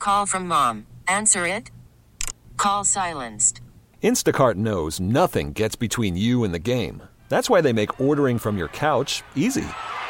Call from mom. Answer it. Call silenced. Instacart knows nothing gets between you and the game. That's why they make ordering from your couch easy.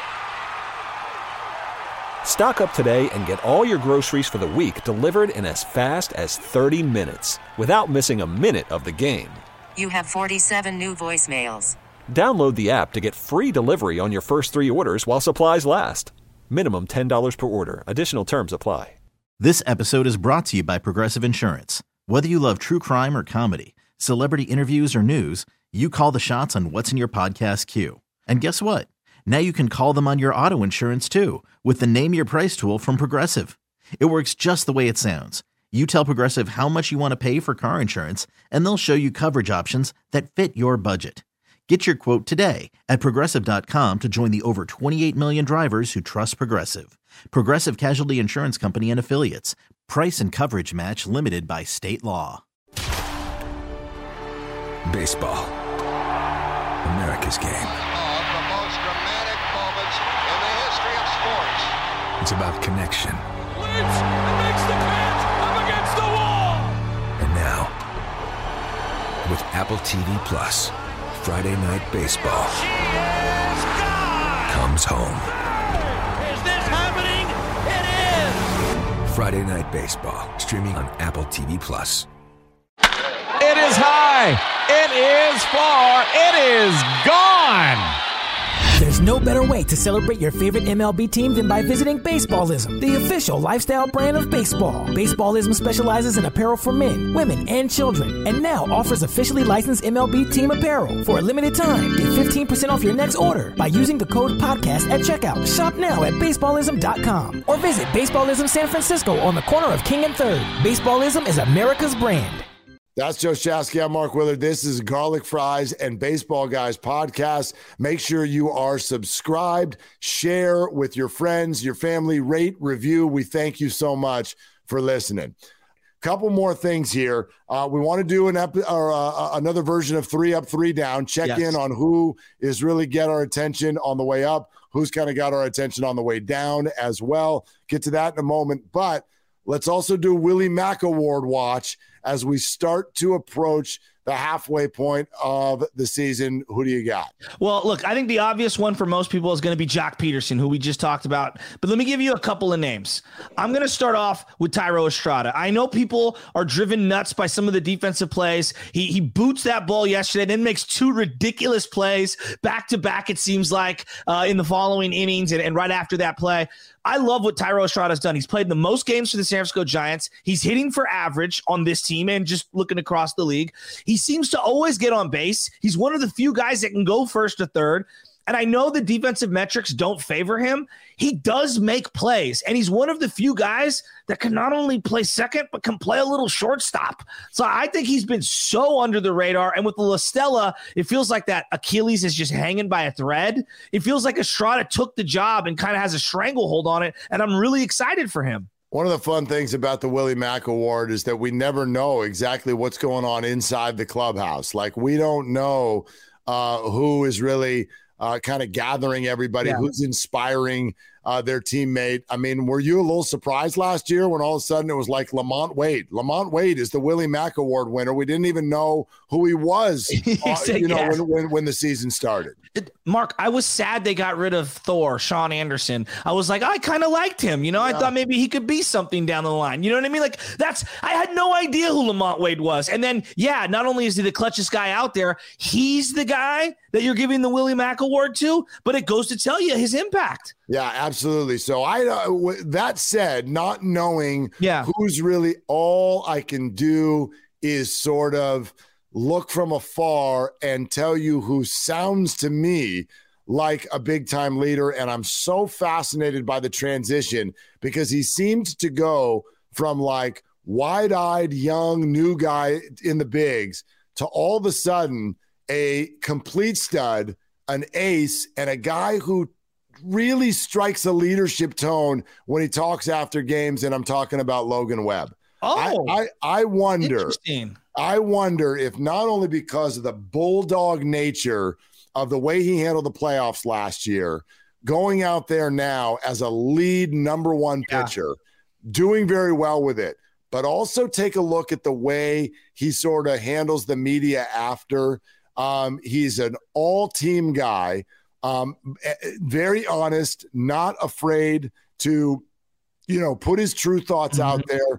Stock up today and get all your groceries for the week delivered in as fast as 30 minutes without missing a minute of the game. You have 47 new voicemails. Download the app to get free delivery on your first 3 orders while supplies last. Minimum $10 per order. Additional terms apply. This episode is brought to you by Progressive Insurance. Whether you love true crime or comedy, celebrity interviews or news, you call the shots on what's in your podcast queue. And guess what? Now you can call them on your auto insurance too with the Name Your Price tool from Progressive. It works just the way it sounds. You tell Progressive how much you want to pay for car insurance, and they'll show you coverage options that fit your budget. Get your quote today at Progressive.com to join the over 28 million drivers who trust Progressive. Progressive Casualty Insurance Company and Affiliates. Price and coverage match limited by state law. Baseball. America's game. Of the most dramatic moments in the history of sports. It's about connection. Leaps and makes the catch up against the wall. And now, with Apple TV Plus, Friday Night Baseball comes home. Is this happening? It is. Friday Night Baseball, streaming on Apple TV Plus. It is high. It is far. It is gone. There's no better way to celebrate your favorite MLB team than by visiting Baseballism, the official lifestyle brand of baseball. Baseballism specializes in apparel for men, women, and children, and now offers officially licensed MLB team apparel. For a limited time, get 15% off your next order by using the code podcast at checkout. Shop now at baseballism.com or visit Baseballism San Francisco on the corner of King and 3rd. Baseballism is America's brand. That's Joe Shasky. I'm Mark Willard. This is Garlic Fries and Baseball Guys podcast. Make sure you are subscribed, share with your friends, your family, rate, review. We thank you so much for listening. Couple more things here. We want to do another version of 3 Up, 3 Down. Check in on who is really get our attention on the way up, who's kind of got our attention on the way down as well. Get to that in a moment. But let's also do Willie Mack Award watch as we start to approach the halfway point of the season. Who do you got? Well, look, I think the obvious one for most people is going to be Jock Peterson, who we just talked about. But let me give you a couple of names. I'm going to start off with Thairo Estrada. I know people are driven nuts by some of the defensive plays. He boots that ball yesterday, then makes 2 ridiculous plays back to back, it seems like, in the following innings and right after that play. I love what Thairo Estrada's done. He's played the most games for the San Francisco Giants. He's hitting for average on this team and just looking across the league. He seems to always get on base. He's one of the few guys that can go first to third. And I know the defensive metrics don't favor him. He does make plays, and he's one of the few guys that can not only play second, but can play a little shortstop. So I think he's been so under the radar. And with the La Stella, it feels like that Achilles is just hanging by a thread. It feels like Estrada took the job and kind of has a stranglehold on it, and I'm really excited for him. One of the fun things about the Willie Mack Award is that we never know exactly what's going on inside the clubhouse. Like, we don't know who is really kind of gathering everybody, who's inspiring their teammate. I mean, were you a little surprised last year when all of a sudden it was like Lamont Wade? Lamont Wade is the Willie Mack Award winner. We didn't even know who he was, when the season started. Mark, I was sad they got rid of Thor, Sean Anderson. I was like, I kind of liked him. I thought maybe he could be something down the line. You know what I mean? Like, I had no idea who Lamont Wade was. And then, not only is he the clutchest guy out there, he's the guy that you're giving the Willie Mack Award to, but it goes to tell you his impact. Yeah, absolutely. So that said, not knowing who's really, all I can do is sort of look from afar and tell you who sounds to me like a big-time leader. And I'm so fascinated by the transition because he seemed to go from like wide-eyed, young, new guy in the bigs to all of a sudden a complete stud, an ace, and a guy who really strikes a leadership tone when he talks after games, and I'm talking about Logan Webb. I wonder if not only because of the bulldog nature of the way he handled the playoffs last year, going out there now as a lead number 1 pitcher, doing very well with it. But also take a look at the way he sort of handles the media after. He's an all-team guy, very honest, not afraid to, put his true thoughts out there.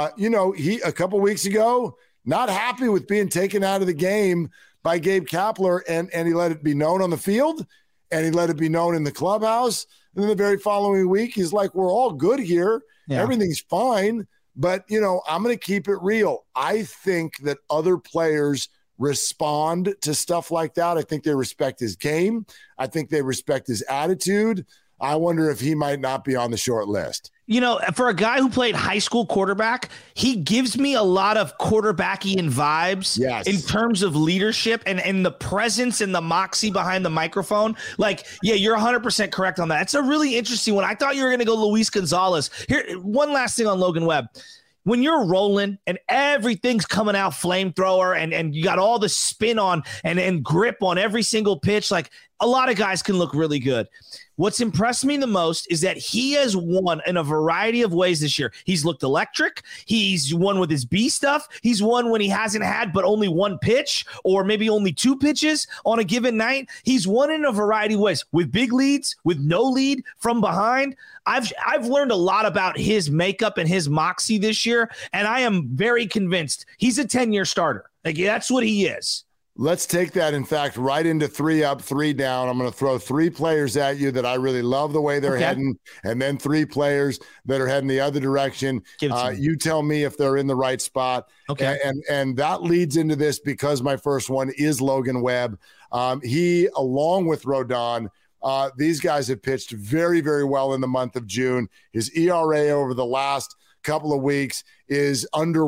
He a couple weeks ago, not happy with being taken out of the game by Gabe Kapler, and he let it be known on the field, and he let it be known in the clubhouse. And then the very following week, he's like, we're all good here. Yeah. Everything's fine. But, I'm going to keep it real. I think that other players respond to stuff like that. I think they respect his game. I think they respect his attitude. I wonder if he might not be on the short list. For a guy who played high school quarterback, he gives me a lot of quarterbackian vibes in terms of leadership and the presence and the moxie behind the microphone. Like, yeah, you're 100% correct on that. It's a really interesting one. I thought you were going to go Luis Gonzalez. Here, one last thing on Logan Webb. When you're rolling and everything's coming out flamethrower and you got all the spin on and grip on every single pitch, like a lot of guys can look really good. What's impressed me the most is that he has won in a variety of ways this year. He's looked electric. He's won with his B stuff. He's won when he hasn't had but only one pitch or maybe only two pitches on a given night. He's won in a variety of ways, with big leads, with no lead, from behind. I've learned a lot about his makeup and his moxie this year, and I am very convinced he's a 10-year starter. Like, that's what he is. Let's take that, in fact, right into 3 up, 3 down. I'm going to throw 3 players at you that I really love the way they're heading, and then 3 players that are heading the other direction. You tell me if they're in the right spot. Okay. And that leads into this because my first one is Logan Webb. He, along with Rodon, these guys have pitched very, very well in the month of June. His ERA over the last couple of weeks is under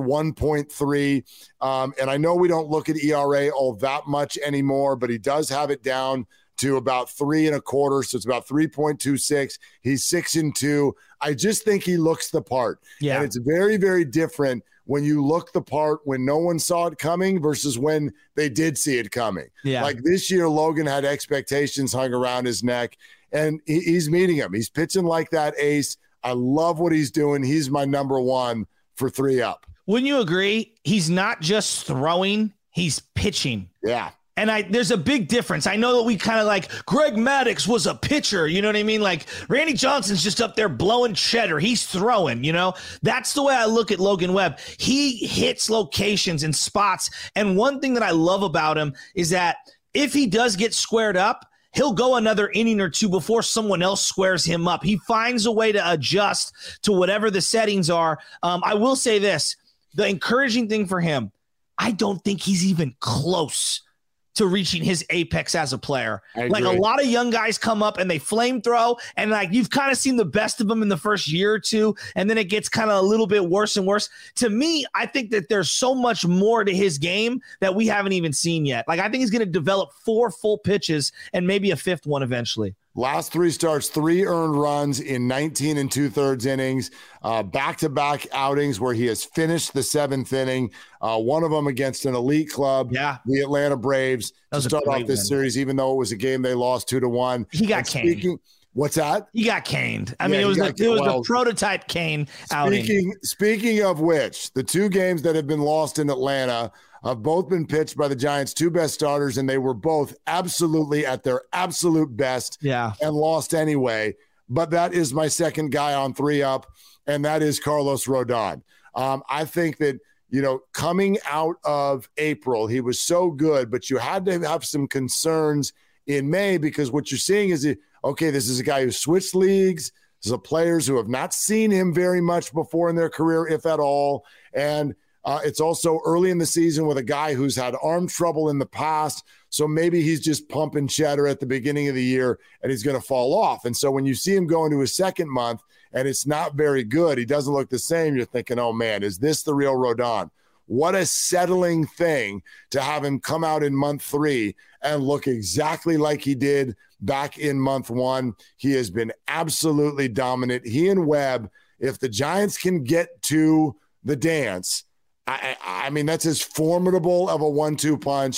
1.3. And I know we don't look at ERA all that much anymore, but he does have it down to about 3.25. So it's about 3.26. He's 6-2. I just think he looks the part. Yeah. And it's very, very different when you look the part when no one saw it coming versus when they did see it coming. Yeah. Like this year, Logan had expectations hung around his neck, and he's meeting them. He's pitching like that ace. I love what he's doing. He's my number 1 for 3 up. Wouldn't you agree? He's not just throwing, he's pitching. Yeah. And there's a big difference. I know that we kind of like Greg Maddux was a pitcher. You know what I mean? Like Randy Johnson's just up there blowing cheddar. He's throwing, That's the way I look at Logan Webb. He hits locations and spots. And one thing that I love about him is that if he does get squared up, he'll go another inning or 2 before someone else squares him up. He finds a way to adjust to whatever the settings are. I will say this, the encouraging thing for him, I don't think he's even close to reaching his apex as a player. Like a lot of young guys come up and they flame throw, and like you've kind of seen the best of them in the first year or 2, and then it gets kind of a little bit worse and worse. To me, I think that there's so much more to his game that we haven't even seen yet. Like I think he's going to develop 4 full pitches and maybe a 5th one eventually. Last 3 starts, 3 earned runs in 19 2/3 innings, back-to-back outings where he has finished the 7th inning, one of them against an elite club, the Atlanta Braves, to start off this series, even though it was a game they lost 2-1. He got caned. What's that? He got caned. I mean, it was the prototype cane outing. Speaking of which, the 2 games that have been lost in Atlanta have both been pitched by the Giants' 2 best starters, and they were both absolutely at their absolute best and lost anyway. But that is my second guy on 3 up, and that is Carlos Rodon. I think that, coming out of April, he was so good, but you had to have some concerns in May because what you're seeing is, this is a guy who switched leagues. This is players who have not seen him very much before in their career, if at all. And it's also early in the season with a guy who's had arm trouble in the past. So maybe he's just pumping cheddar at the beginning of the year and he's going to fall off. And so when you see him go into his 2nd month and it's not very good, he doesn't look the same, you're thinking, oh man, is this the real Rodon? What a settling thing to have him come out in month 3 and look exactly like he did back in month 1. He has been absolutely dominant. He and Webb, if the Giants can get to the dance, I mean, that's as formidable of a 1-2 punch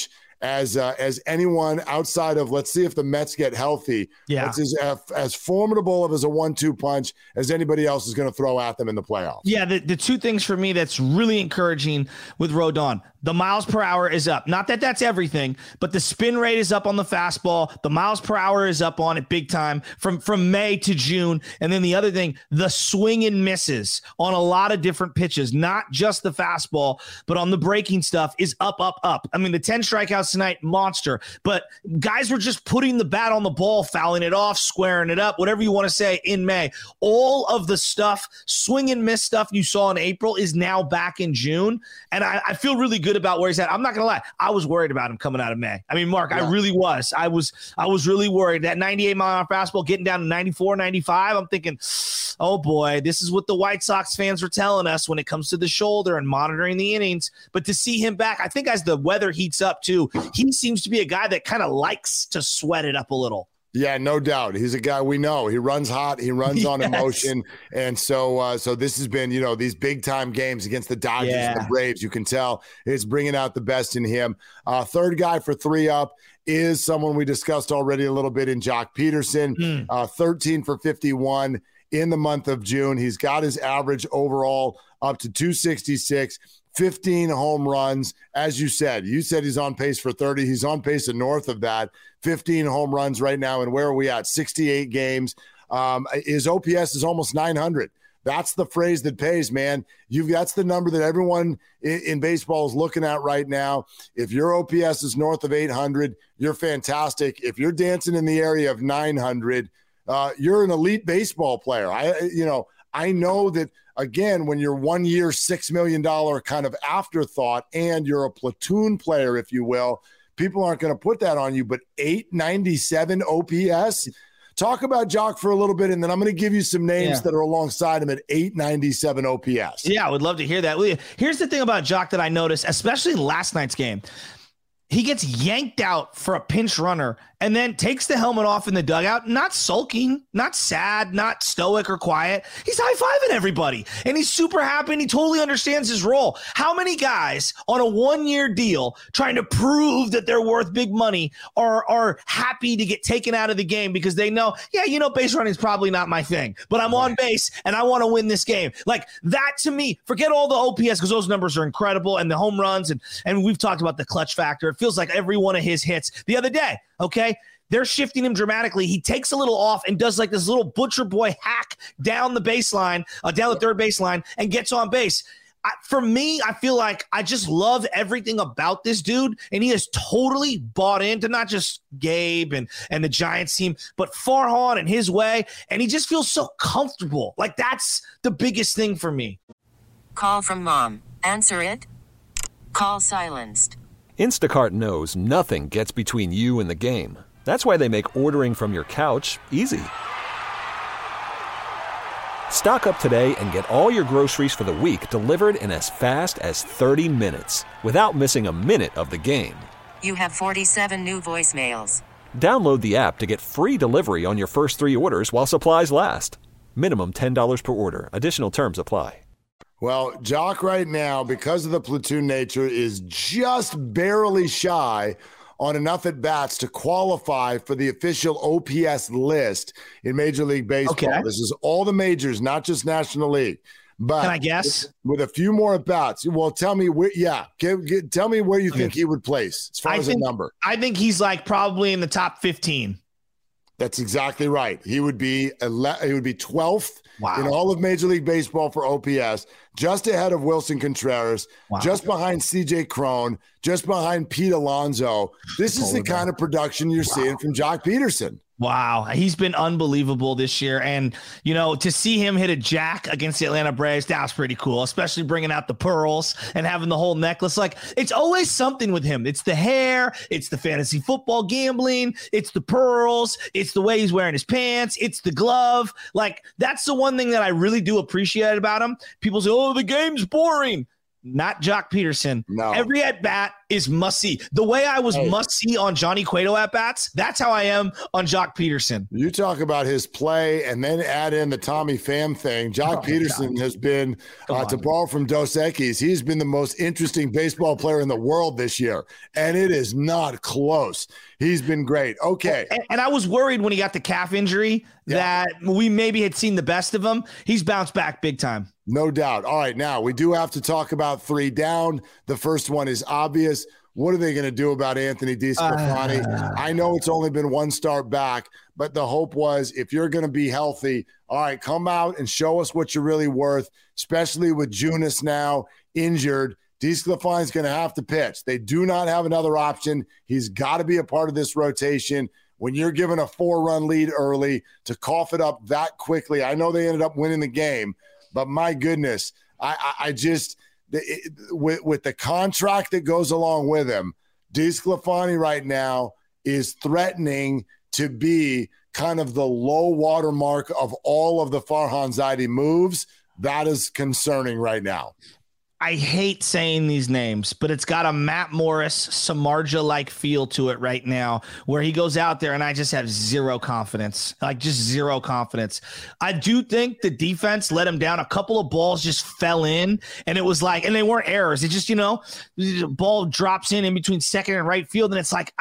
as anyone outside of, let's see if the Mets get healthy. Yeah. It's as formidable of as a 1-2 punch as anybody else is going to throw at them in the playoffs. Yeah, the two things for me that's really encouraging with Rodon, the miles per hour is up. Not that that's everything, but the spin rate is up on the fastball. The miles per hour is up on it big time from May to June. And then the other thing, the swing and misses on a lot of different pitches, not just the fastball, but on the breaking stuff is up. I mean, the 10 strikeouts tonight, monster. But guys were just putting the bat on the ball, fouling it off, squaring it up, whatever you want to say in May. All of the stuff, swing and miss stuff you saw in April is now back in June. And I feel really good about where he's at. I'm not going to lie. I was worried about him coming out of May. I mean, Mark, yeah. I really was. I was really worried. That 98-mile-an-hour fastball getting down to 94, 95. I'm thinking, oh boy, this is what the White Sox fans were telling us when it comes to the shoulder and monitoring the innings. But to see him back, I think as the weather heats up too, he seems to be a guy that kind of likes to sweat it up a little. Yeah, no doubt. He's a guy we know. He runs hot. He runs on emotion. And so this has been, these big time games against the Dodgers and the Braves. You can tell it's bringing out the best in him. Third guy for 3-up is someone we discussed already a little bit in Joc Pederson. 13 for 51 in the month of June. He's got his average overall up to 266. 15 home runs. As you said he's on pace for 30. He's on pace and north of that. 15 home runs right now. And where are we at? 68 games. His OPS is almost 900. That's the phrase that pays, man. That's the number that everyone in baseball is looking at right now. If your OPS is north of 800, you're fantastic. If you're dancing in the area of 900, you're an elite baseball player. I know that, again, when you're 1 year, $6 million kind of afterthought and you're a platoon player, if you will, people aren't going to put that on you. But 897 OPS, talk about Joc for a little bit, and then I'm going to give you some names that are alongside him at 897 OPS. Yeah, I would love to hear that. Here's the thing about Joc that I noticed, especially in last night's game. He gets yanked out for a pinch runner and then takes the helmet off in the dugout, not sulking, not sad, not stoic or quiet. He's high-fiving everybody, and he's super happy, and he totally understands his role. How many guys on a 1-year deal trying to prove that they're worth big money are happy to get taken out of the game because they know, base running is probably not my thing, but I'm on base, and I want to win this game. Like, that to me, forget all the OPS because those numbers are incredible, and the home runs, and we've talked about the clutch factor. It feels like every one of his hits the other day, okay? They're shifting him dramatically. He takes a little off and does like this little butcher boy hack down the baseline, down the third baseline, and gets on base. For me, I feel like I just love everything about this dude, and he has totally bought into not just Gabe and the Giants team, but Farhan and his way, and he just feels so comfortable. Like, that's the biggest thing for me. Call from mom. Answer it. Call silenced. Instacart knows nothing gets between you and the game. That's why they make ordering from your couch easy. Stock up today and get all your groceries for the week delivered in as fast as 30 minutes without missing a minute of the game. You have 47 new voicemails. Download the app to get free delivery on your first 3 orders while supplies last. Minimum $10 per order. Additional terms apply. Well, Joc right now, because of the platoon nature, is just barely shy on enough at-bats to qualify for the official OPS list in Major League Baseball. Okay. This is all the majors, not just National League. But can I guess? With a few more at-bats. Well, tell me where, tell me where you think he would place as far as a number. I think he's like probably in the top 15. That's exactly right. He would be 12th in all of Major League Baseball for OPS, just ahead of Wilson Contreras, just behind CJ Cron, just behind Pete Alonso. This is the kind of production you're seeing from Joc Pederson. Wow. He's been unbelievable this year. And, to see him hit a jack against the Atlanta Braves, that was pretty cool, especially bringing out the pearls and having the whole necklace. Like, it's always something with him. It's the hair. It's the fantasy football gambling. It's the pearls. It's the way he's wearing his pants. It's the glove. Like, that's the one thing that I really do appreciate about him. People say, oh, the game's boring. not Jock Peterson. No. Every at-bat is must-see. The way I was must-see on Johnny Cueto at-bats, that's how I am on Jock Peterson. You talk about his play and then add in the Tommy Pham thing. Jock Peterson has been, to borrow from Dos Equis, he's been the most interesting baseball player in the world this year, and it is not close. He's been great. Okay. And I was worried when he got the calf injury that we maybe had seen the best of him. He's bounced back big time. No doubt. All right, now we do have to talk about 3 down. The first one is obvious. What are they going to do about Anthony DeSclafani? I know it's only been 1 start back, but the hope was if you're going to be healthy, all right, come out and show us what you're really worth, especially with Junis now injured. DeSclafani's going to have to pitch. They do not have another option. He's got to be a part of this rotation. When you're given a 4-run lead early, to cough it up that quickly, I know they ended up winning the game, but my goodness, I just with the contract that goes along with him, DeSclafani right now is threatening to be kind of the low water mark of all of the Farhan Zaidi moves. That is concerning right now. I hate saying these names, but it's got a Matt Morris, Samardzija-like feel to it right now, where he goes out there and I just have zero confidence, like just zero confidence. I do think the defense let him down. A couple of balls just fell in, and it was like, and they weren't errors. It just, the ball drops in between second and right field, and it's like,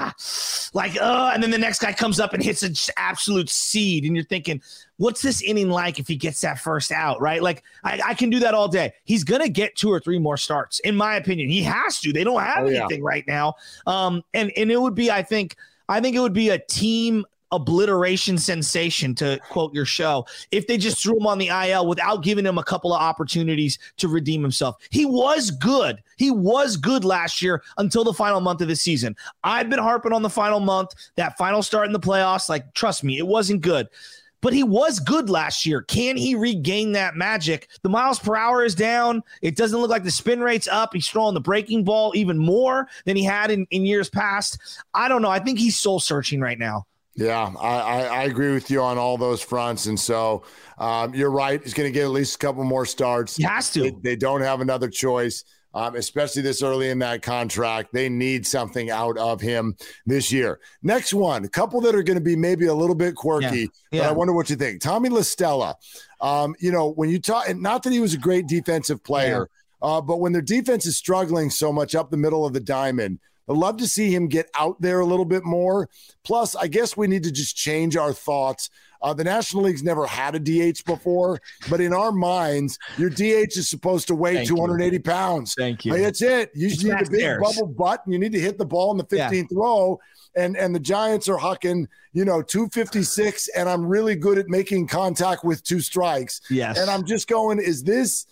and then the next guy comes up and hits an absolute seed, and you're thinking, what's this inning like if he gets that first out, right? Like, I can do that all day. He's going to get 2 or 3 more starts, in my opinion. He has to. They don't have anything right now. And it would be, I think it would be a team obliteration sensation, to quote your show, if they just threw him on the IL without giving him a couple of opportunities to redeem himself. He was good. He was good last year until the final month of the season. I've been harping on the final month, that final start in the playoffs. Like, trust me, it wasn't good. But he was good last year. Can he regain that magic? The miles per hour is down. It doesn't look like the spin rate's up. He's throwing the breaking ball even more than he had in years past. I don't know. I think he's soul searching right now. Yeah, I agree with you on all those fronts. And so you're right. He's going to get at least a couple more starts. He has to. They don't have another choice. Especially this early in that contract. They need something out of him this year. Next one, a couple that are going to be maybe a little bit quirky, but I wonder what you think. Tommy La Stella, when you talk, not that he was a great defensive player, but when their defense is struggling so much up the middle of the diamond, I'd love to see him get out there a little bit more. Plus, I guess we need to just change our thoughts. The National League's never had a DH before, but in our minds, your DH is supposed to weigh 280 pounds. Thank you. That's it. You just need a big bubble butt, and you need to hit the ball in the 15th row. And the Giants are hucking, 256, and I'm really good at making contact with 2 strikes. Yes. And I'm just going, is this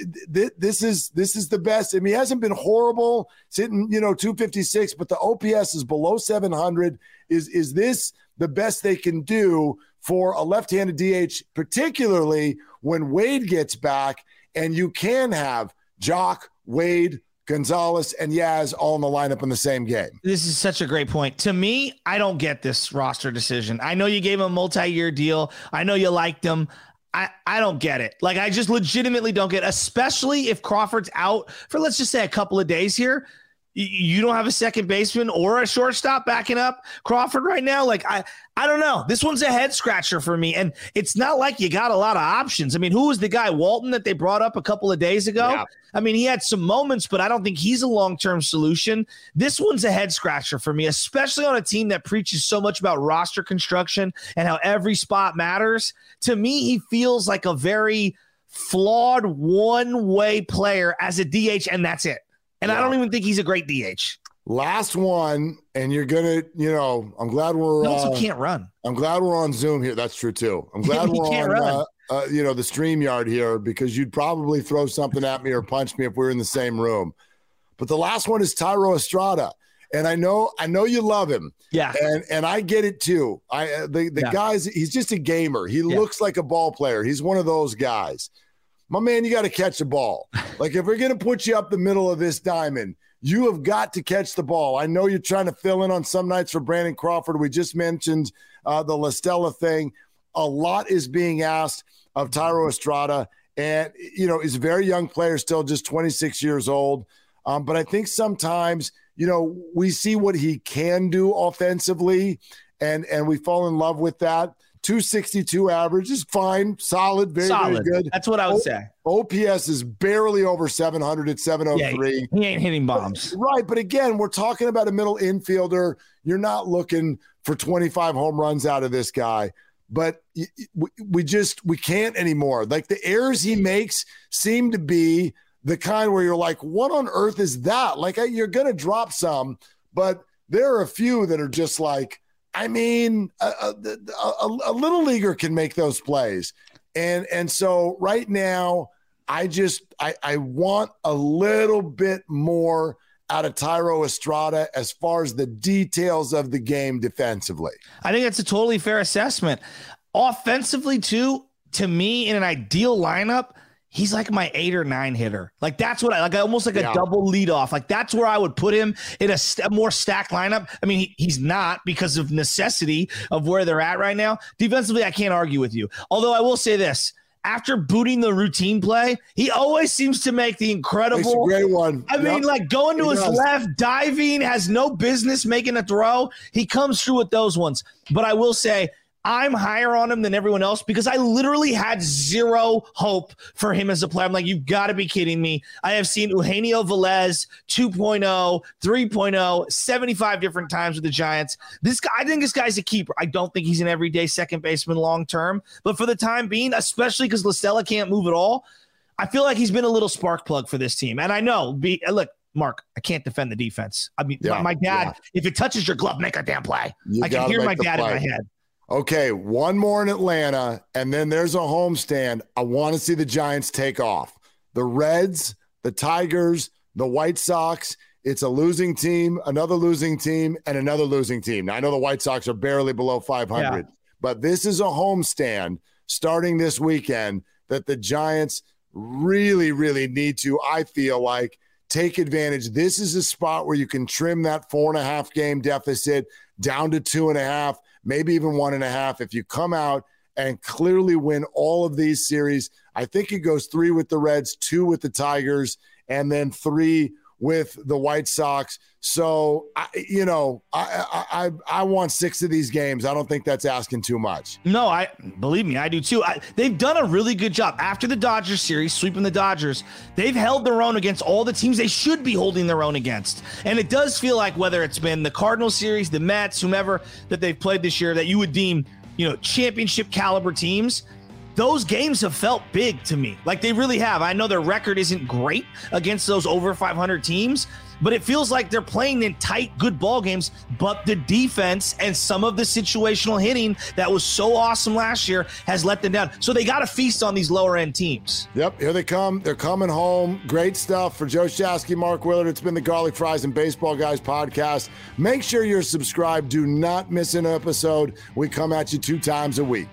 is the best? I mean, he hasn't been horrible sitting, 256, but the OPS is below 700. Is this the best they can do for a left-handed DH, particularly when Wade gets back and you can have Jock, Wade, Gonzalez, and Yaz all in the lineup in the same game? This is such a great point. To me, I don't get this roster decision. I know you gave him a multi-year deal. I know you liked him. I don't get it. Like, I just legitimately don't get it, especially if Crawford's out for, let's just say, a couple of days here. You don't have a second baseman or a shortstop backing up Crawford right now. Like, I don't know. This one's a head scratcher for me. And it's not like you got a lot of options. I mean, who was the guy, Walton, that they brought up a couple of days ago? Yeah. I mean, he had some moments, but I don't think he's a long-term solution. This one's a head scratcher for me, especially on a team that preaches so much about roster construction and how every spot matters. To me, he feels like a very flawed one-way player as a DH, and that's it. And I don't even think he's a great DH. Last one, and you're going to, I'm glad we're – He also can't run. I'm glad we're on Zoom here. That's true, too. I'm glad we're on, the StreamYard here, because you'd probably throw something at me or punch me if we were in the same room. But the last one is Thairo Estrada. And I know you love him. Yeah. And I get it, too. The guy's – he's just a gamer. He looks like a ball player. He's one of those guys. My man, you got to catch the ball. Like, if we're going to put you up the middle of this diamond, you have got to catch the ball. I know you're trying to fill in on some nights for Brandon Crawford. We just mentioned the La Stella thing. A lot is being asked of Thairo Estrada, And, he's a very young player, still just 26 years old. But I think sometimes, we see what he can do offensively, and we fall in love with that. 262 average is fine, solid, very good. That's what I would say. OPS is barely over 700 at 703. Yeah, he ain't hitting bombs. Right, but again, we're talking about a middle infielder. You're not looking for 25 home runs out of this guy. But we can't anymore. Like, the errors he makes seem to be the kind where you're like, what on earth is that? Like, you're going to drop some, but there are a few that are just like, I mean, a little leaguer can make those plays. And so right now, I want a little bit more out of Thairo Estrada as far as the details of the game defensively. I think that's a totally fair assessment. Offensively, too, to me, in an ideal lineup, he's like my 8 or 9 hitter. Like, that's what I like, almost like a double leadoff. Like, that's where I would put him in a more stacked lineup. I mean, he's not because of necessity of where they're at right now. Defensively, I can't argue with you. Although I will say this. After booting the routine play, he always seems to make the incredible. It's a great one. I mean, like, going to his left, diving, has no business making a throw. He comes through with those ones. But I will say, I'm higher on him than everyone else because I literally had zero hope for him as a player. I'm like, you've got to be kidding me. I have seen Eugenio Velez 2.0, 3.0, 75 different times with the Giants. This guy, I think this guy's a keeper. I don't think he's an everyday second baseman long term, but for the time being, especially because La Stella can't move at all, I feel like he's been a little spark plug for this team. And I know, look, Mark, I can't defend the defense. I mean, my dad, if it touches your glove, make a damn play. I can hear my dad in my head. Okay, one more in Atlanta, and then there's a homestand. I want to see the Giants take off. The Reds, the Tigers, the White Sox. It's a losing team, another losing team, and another losing team. Now, I know the White Sox are barely below 500, but this is a homestand starting this weekend that the Giants really, really need to, I feel like, take advantage. This is a spot where you can trim that 4.5 game deficit down to 2.5. Maybe even 1.5. If you come out and clearly win all of these series, I think it goes 3 with the Reds, 2 with the Tigers, and then 3 with the White Sox. So, I want 6 of these games. I don't think that's asking too much. No, believe me, I do too. They've done a really good job. After the Dodgers series, sweeping the Dodgers, they've held their own against all the teams they should be holding their own against. And it does feel like whether it's been the Cardinals series, the Mets, whomever that they've played this year that you would deem, championship caliber teams, those games have felt big to me. Like, they really have. I know their record isn't great against those over 500 teams, but it feels like they're playing in tight, good ball games. But the defense and some of the situational hitting that was so awesome last year has let them down. So they got to feast on these lower end teams. Yep, here they come. They're coming home. Great stuff for Joe Shasky, Mark Willard. It's been the Garlic Fries and Baseball Guys podcast. Make sure you're subscribed. Do not miss an episode. We come at you 2 times a week.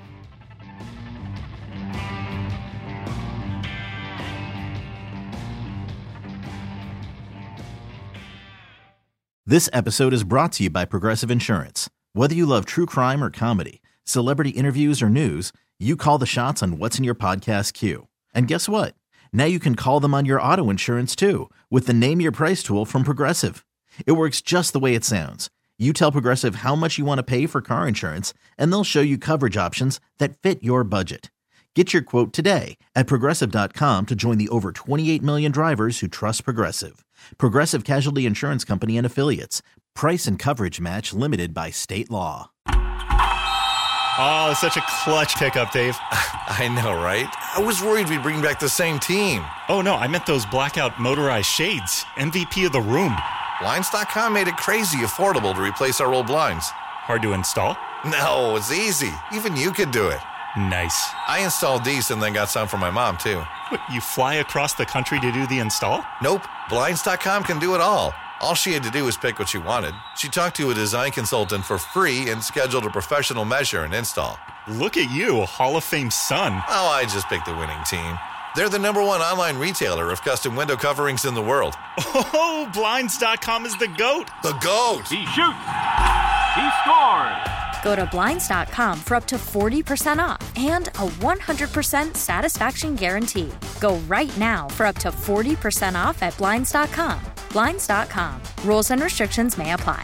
This episode is brought to you by Progressive Insurance. Whether you love true crime or comedy, celebrity interviews or news, you call the shots on what's in your podcast queue. And guess what? Now you can call them on your auto insurance too with the Name Your Price tool from Progressive. It works just the way it sounds. You tell Progressive how much you want to pay for car insurance, and they'll show you coverage options that fit your budget. Get your quote today at Progressive.com to join the over 28 million drivers who trust Progressive. Progressive Casualty Insurance Company and Affiliates. Price and coverage match limited by state law. Oh, such a clutch pickup, Dave. I know, right? I was worried we'd bring back the same team. Oh, no, I meant those blackout motorized shades. MVP of the room. Blinds.com made it crazy affordable to replace our old blinds. Hard to install? No, it's easy. Even you could do it. Nice. I installed these and then got some for my mom, too. What, you fly across the country to do the install? Nope. Blinds.com can do it all. All she had to do was pick what she wanted. She talked to a design consultant for free and scheduled a professional measure and install. Look at you, a Hall of Fame son. Oh, I just picked the winning team. They're the #1 online retailer of custom window coverings in the world. Oh, Blinds.com is the GOAT. The GOAT! He shoots. He scores. Go to Blinds.com for up to 40% off and a 100% satisfaction guarantee. Go right now for up to 40% off at Blinds.com. Blinds.com. Rules and restrictions may apply.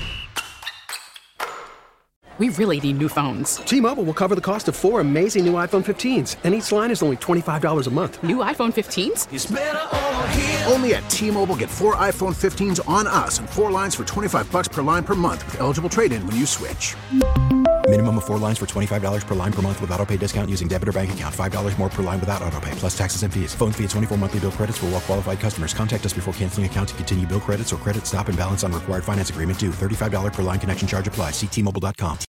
We really need new phones. T-Mobile will cover the cost of 4 amazing new iPhone 15s, and each line is only $25 a month. New iPhone 15s? It's better over here. Only at T-Mobile, get 4 iPhone 15s on us and 4 lines for $25 per line per month with eligible trade-in when you switch. Minimum of 4 lines for $25 per line per month with autopay discount using debit or bank account. $5 more per line without autopay, plus taxes and fees. Phone fee at 24 monthly bill credits for well-qualified customers. Contact us before canceling account to continue bill credits or credit stop and balance on required finance agreement due. $35 per line connection charge applies. See T-Mobile.com.